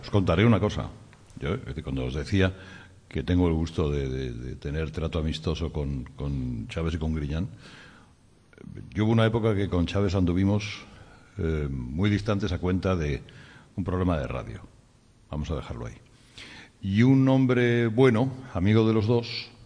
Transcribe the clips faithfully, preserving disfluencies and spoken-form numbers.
Os contaré una cosa. Yo, cuando os decía que tengo el gusto de, de, de tener trato amistoso con, con Chávez y con Griñán, yo hubo una época que con Chávez anduvimos eh, muy distantes a cuenta de un problema de radio. Vamos a dejarlo ahí. Y un hombre bueno, amigo de los dos,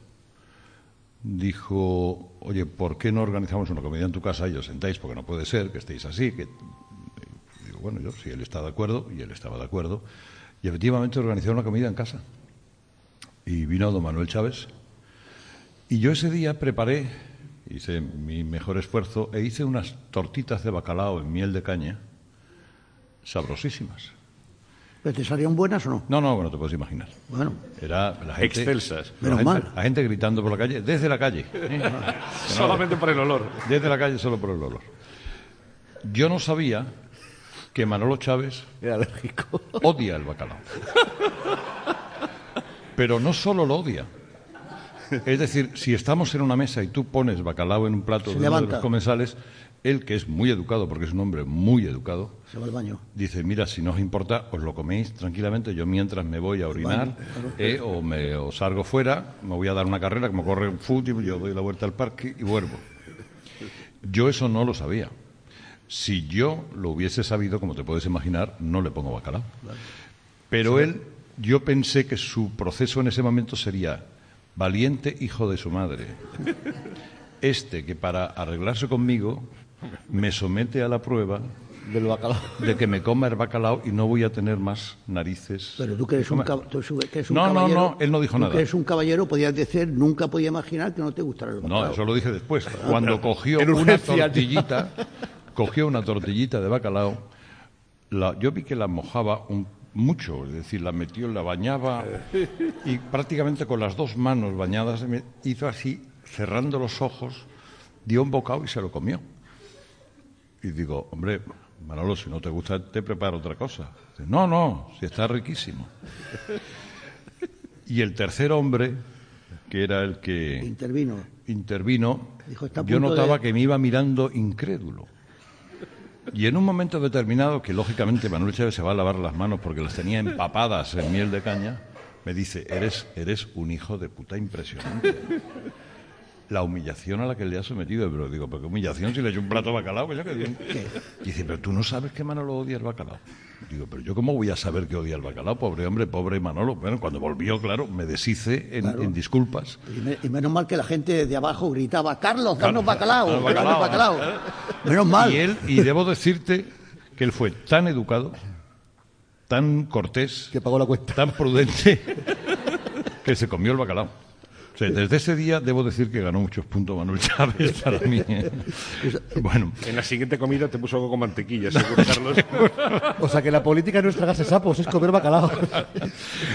dijo, oye, ¿por qué no organizamos una comida en tu casa y os sentáis? Porque no puede ser que estéis así. Que... Y digo, bueno, yo, si él está de acuerdo, y él estaba de acuerdo, y efectivamente organizaron una comida en casa. Y vino don Manuel Chávez, y yo ese día preparé, hice mi mejor esfuerzo, e hice unas tortitas de bacalao en miel de caña, sabrosísimas. ¿Pero te salían buenas o no? No, no, no te puedes imaginar. Bueno. Era la gente, excelsas. La Menos gente, mal. la gente gritando por la calle, desde la calle. ¿eh? Solamente por el olor. Desde la calle, solo por el olor. Yo no sabía que Manolo Chávez Era alérgico. odia el bacalao. Pero no solo lo odia. Es decir, si estamos en una mesa y tú pones bacalao en un plato Se de uno de levanta. los comensales, él, que es muy educado, porque es un hombre muy educado, Se va al baño. dice, mira, si no os importa, os lo coméis tranquilamente, yo mientras me voy a orinar, eh, o me o salgo fuera, me voy a dar una carrera, como corre un fútbol, yo doy la vuelta al parque y vuelvo. Yo eso no lo sabía. Si yo lo hubiese sabido, como te puedes imaginar, no le pongo bacalao. Pero él, yo pensé que su proceso en ese momento sería valiente hijo de su madre. Este que para arreglarse conmigo me somete a la prueba Del bacalao. de que me coma el bacalao y no voy a tener más narices. Pero tú que eres un, cab- tú que eres un No, no, caballero... no, él no dijo tú nada. que eres un caballero, podías decir, nunca podía imaginar que no te gustara el bacalao. No, eso lo dije después. Cuando cogió En una urgencia. tortillita, cogió una tortillita de bacalao, la, yo vi que la mojaba un, mucho, es decir, la metió, la bañaba y prácticamente con las dos manos bañadas me hizo así, cerrando los ojos, dio un bocado y se lo comió. Y digo, hombre, Manolo, si no te gusta, te preparo otra cosa. Dice, no, no, si está riquísimo. Y el tercer hombre, que era el que Intervino. intervino, Dijo, está a yo punto notaba de- que me iba mirando incrédulo. Y en un momento determinado, que lógicamente Manuel Chávez se va a lavar las manos porque las tenía empapadas en miel de caña, me dice, eres, eres un hijo de puta impresionante. La humillación a la que le ha sometido, pero digo, ¿pero qué humillación si le echo un plato de bacalao? Pues ya que bien. Y dice, pero tú no sabes que Manolo odia el bacalao. Digo, pero yo cómo voy a saber que odia el bacalao, pobre hombre, pobre Manolo. Bueno, cuando volvió, claro, me deshice en, Claro. en disculpas. Y, me- y menos mal que la gente de abajo gritaba, Carlos, danos bacalao, danos danos bacalao". bacalao. Menos mal. Y él, y debo decirte que él fue tan educado, tan cortés, Que pagó la cuenta. tan prudente, que se comió el bacalao. O sea, desde ese día debo decir que ganó muchos puntos Manuel Chávez para mí. Bueno, En la siguiente comida te puso algo con mantequilla, seguro, Carlos. O sea que la política no es tragarse sapos, es comer bacalao.